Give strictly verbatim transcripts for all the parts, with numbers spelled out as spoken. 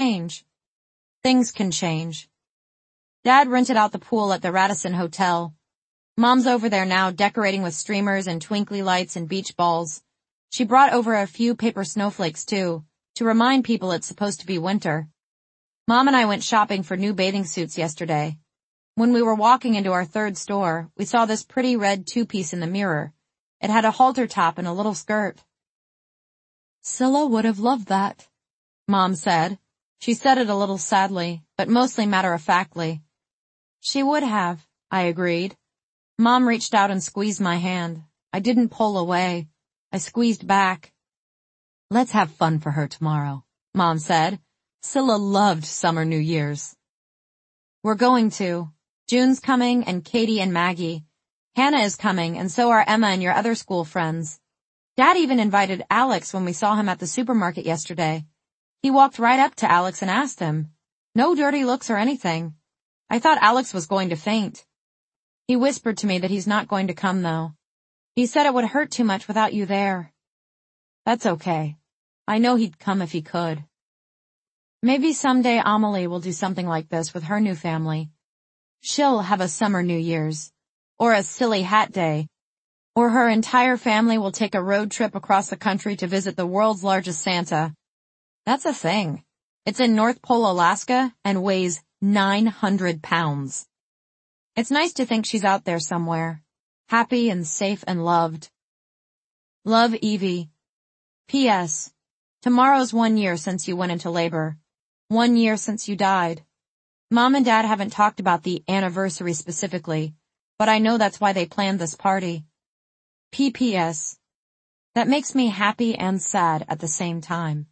change. Things can change. Dad rented out the pool at the Radisson Hotel. Mom's over there now decorating with streamers and twinkly lights and beach balls. She brought over a few paper snowflakes too, to remind people it's supposed to be winter. Mom and I went shopping for new bathing suits yesterday. When we were walking into our third store, we saw this pretty red two-piece in the mirror. It had a halter top and a little skirt. "Scylla would have loved that," Mom said. She said it a little sadly, but mostly matter-of-factly. "She would have," I agreed. Mom reached out and squeezed my hand. I didn't pull away. I squeezed back. "Let's have fun for her tomorrow," Mom said. Scylla loved summer New Year's. "We're going to. June's coming, and Katie and Maggie. Hannah is coming, and so are Emma and your other school friends. Dad even invited Alex when we saw him at the supermarket yesterday. He walked right up to Alex and asked him. No dirty looks or anything. I thought Alex was going to faint. He whispered to me that he's not going to come though. He said it would hurt too much without you there." "That's okay. I know he'd come if he could." Maybe someday Amelie will do something like this with her new family. She'll have a summer New Year's, or a silly hat day, or her entire family will take a road trip across the country to visit the world's largest Santa. That's a thing. It's in North Pole, Alaska, and weighs nine hundred pounds. It's nice to think she's out there somewhere, happy and safe and loved. Love, Evie. P S. Tomorrow's one year since you went into labor. One year since you died. Mom and Dad haven't talked about the anniversary specifically, but I know that's why they planned this party. P P S. That makes me happy and sad at the same time.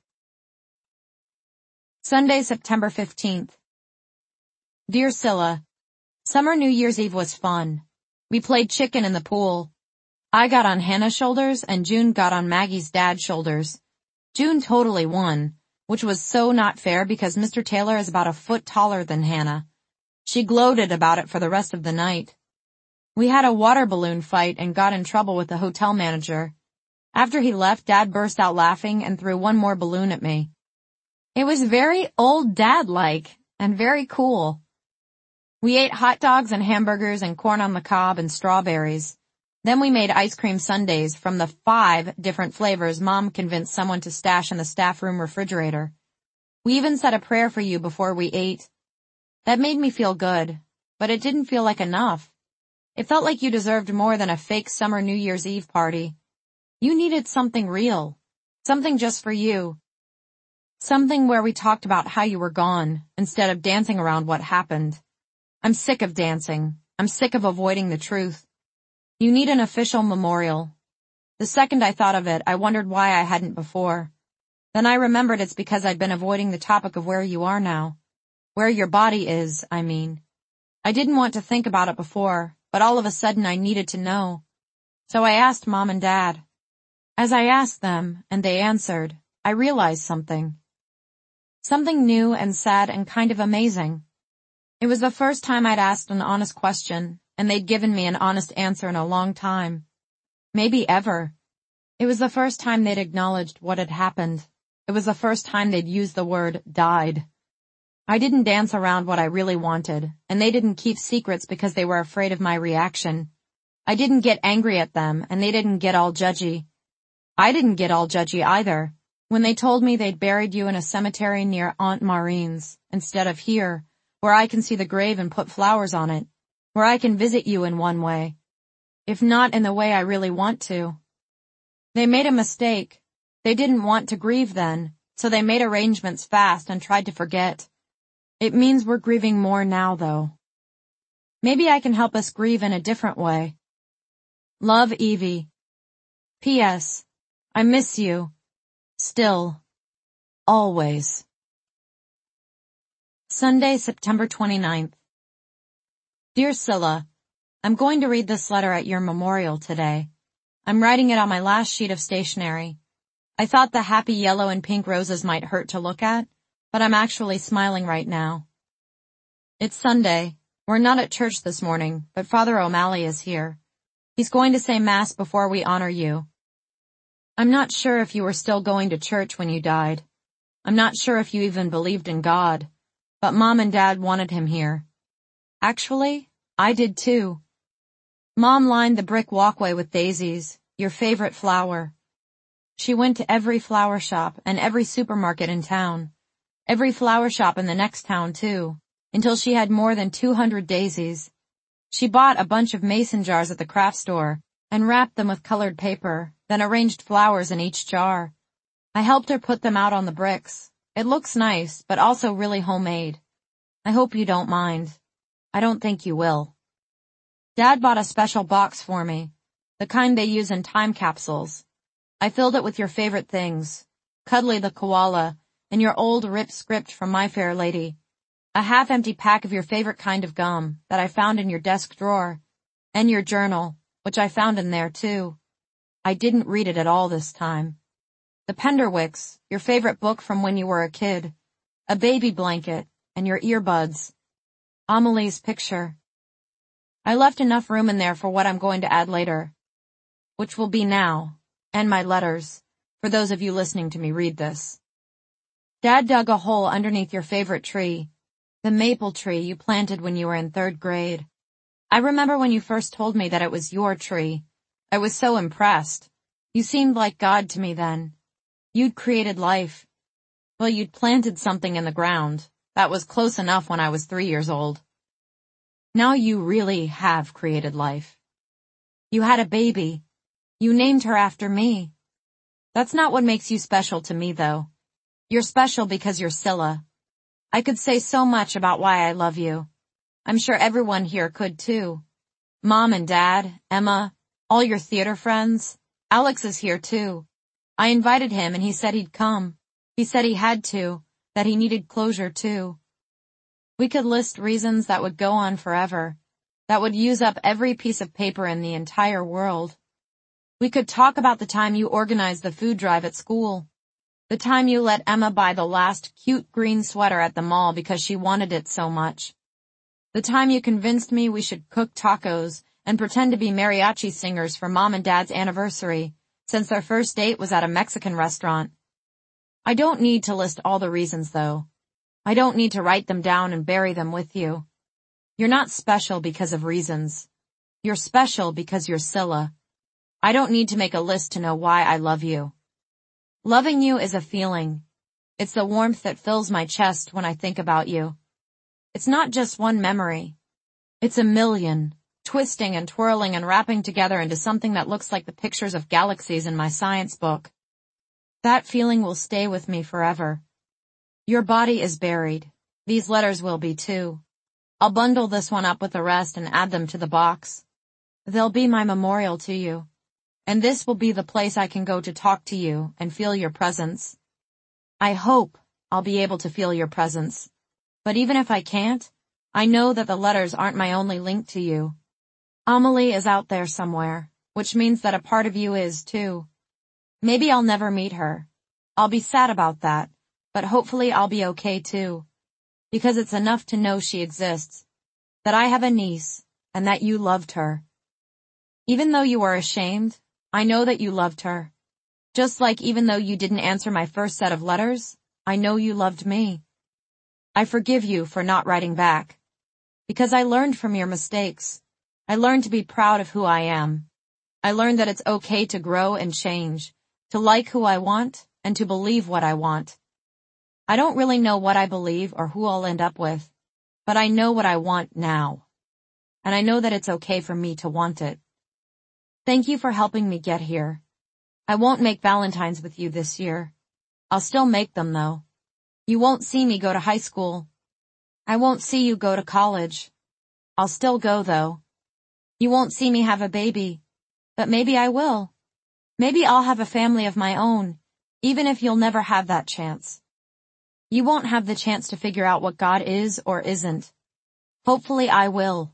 Sunday, September fifteenth. Dear Scylla, summer New Year's Eve was fun. We played chicken in the pool. I got on Hannah's shoulders and June got on Maggie's dad's shoulders. June totally won, which was so not fair because Mister Taylor is about a foot taller than Hannah. She gloated about it for the rest of the night. We had a water balloon fight and got in trouble with the hotel manager. After he left, Dad burst out laughing and threw one more balloon at me. It was very old dad-like and very cool. We ate hot dogs and hamburgers and corn on the cob and strawberries. Then we made ice cream sundaes from the five different flavors Mom convinced someone to stash in the staff room refrigerator. We even said a prayer for you before we ate. That made me feel good, but it didn't feel like enough. It felt like you deserved more than a fake summer New Year's Eve party. You needed something real, something just for you. Something where we talked about how you were gone, instead of dancing around what happened. I'm sick of dancing. I'm sick of avoiding the truth. You need an official memorial. The second I thought of it, I wondered why I hadn't before. Then I remembered it's because I'd been avoiding the topic of where you are now. Where your body is, I mean. I didn't want to think about it before, but all of a sudden I needed to know. So I asked Mom and Dad. As I asked them, and they answered, I realized something. Something new and sad and kind of amazing. It was the first time I'd asked an honest question, and they'd given me an honest answer in a long time. Maybe ever. It was the first time they'd acknowledged what had happened. It was the first time they'd used the word died. I didn't dance around what I really wanted, and they didn't keep secrets because they were afraid of my reaction. I didn't get angry at them, and they didn't get all judgy. I didn't get all judgy either, when they told me they'd buried you in a cemetery near Aunt Maureen's, instead of here, where I can see the grave and put flowers on it, where I can visit you in one way, if not in the way I really want to. They made a mistake. They didn't want to grieve then, so they made arrangements fast and tried to forget. It means we're grieving more now, though. Maybe I can help us grieve in a different way. Love, Evie. P S. I miss you. Still. Always. Sunday, September twenty-ninth. Dear Scylla, I'm going to read this letter at your memorial today. I'm writing it on my last sheet of stationery. I thought the happy yellow and pink roses might hurt to look at, but I'm actually smiling right now. It's Sunday. We're not at church this morning, but Father O'Malley is here. He's going to say Mass before we honor you. I'm not sure if you were still going to church when you died. I'm not sure if you even believed in God, but Mom and Dad wanted him here. Actually, I did too. Mom lined the brick walkway with daisies, your favorite flower. She went to every flower shop and every supermarket in town, every flower shop in the next town too, until she had more than two hundred daisies. She bought a bunch of mason jars at the craft store and wrapped them with colored paper, then arranged flowers in each jar. I helped her put them out on the bricks. It looks nice, but also really homemade. I hope you don't mind. I don't think you will. Dad bought a special box for me, the kind they use in time capsules. I filled it with your favorite things, Cuddly the koala, and your old ripped script from My Fair Lady, a half-empty pack of your favorite kind of gum that I found in your desk drawer, and your journal, which I found in there too. I didn't read it at all this time. The Penderwicks, your favorite book from when you were a kid, a baby blanket, and your earbuds. Amelie's picture. I left enough room in there for what I'm going to add later, which will be now, and my letters, for those of you listening to me read this. Dad dug a hole underneath your favorite tree, the maple tree you planted when you were in third grade. I remember when you first told me that it was your tree. I was so impressed. You seemed like God to me then. You'd created life. Well, you'd planted something in the ground. That was close enough when I was three years old. Now you really have created life. You had a baby. You named her after me. That's not what makes you special to me, though. You're special because you're Scylla. I could say so much about why I love you. I'm sure everyone here could too. Mom and Dad, Emma, all your theater friends. Alex is here too. I invited him and he said he'd come. He said he had to, that he needed closure too. We could list reasons that would go on forever, that would use up every piece of paper in the entire world. We could talk about the time you organized the food drive at school, the time you let Emma buy the last cute green sweater at the mall because she wanted it so much, the time you convinced me we should cook tacos and pretend to be mariachi singers for Mom and Dad's anniversary, since their first date was at a Mexican restaurant. I don't need to list all the reasons, though. I don't need to write them down and bury them with you. You're not special because of reasons. You're special because you're Scylla. I don't need to make a list to know why I love you. Loving you is a feeling. It's the warmth that fills my chest when I think about you. It's not just one memory. It's a million, twisting and twirling and wrapping together into something that looks like the pictures of galaxies in my science book. That feeling will stay with me forever. Your body is buried. These letters will be too. I'll bundle this one up with the rest and add them to the box. They'll be my memorial to you. And this will be the place I can go to talk to you and feel your presence. I hope I'll be able to feel your presence. But even if I can't, I know that the letters aren't my only link to you. Amelie is out there somewhere, which means that a part of you is too. Maybe I'll never meet her. I'll be sad about that, but hopefully I'll be okay too. Because it's enough to know she exists, that I have a niece, and that you loved her. Even though you are ashamed, I know that you loved her. Just like even though you didn't answer my first set of letters, I know you loved me. I forgive you for not writing back. Because I learned from your mistakes. I learned to be proud of who I am. I learned that it's okay to grow and change, to like who I want, and to believe what I want. I don't really know what I believe or who I'll end up with, but I know what I want now. And I know that it's okay for me to want it. Thank you for helping me get here. I won't make Valentines with you this year. I'll still make them though. You won't see me go to high school. I won't see you go to college. I'll still go though. You won't see me have a baby, but maybe I will. Maybe I'll have a family of my own, even if you'll never have that chance. You won't have the chance to figure out what God is or isn't. Hopefully I will.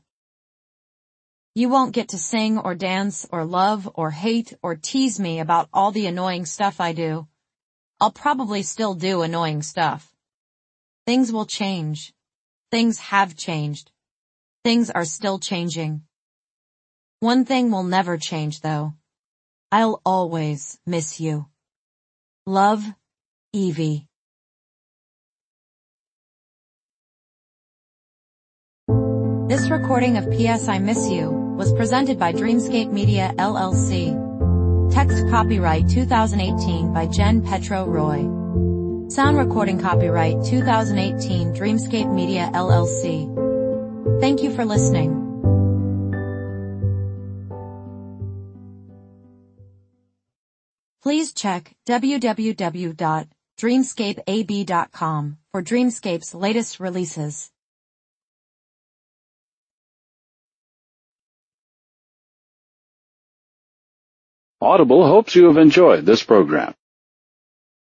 You won't get to sing or dance or love or hate or tease me about all the annoying stuff I do. I'll probably still do annoying stuff. Things will change. Things have changed. Things are still changing. One thing will never change though. I'll always miss you. Love, Evie. This recording of P S I Miss You was presented by Dreamscape Media L L C. Text copyright two thousand eighteen by Jen Petro Roy. Sound recording copyright two thousand eighteen Dreamscape Media L L C. Thank you for listening. Please check w w w dot dreamscape a b dot com for Dreamscape's latest releases. Audible hopes you have enjoyed this program.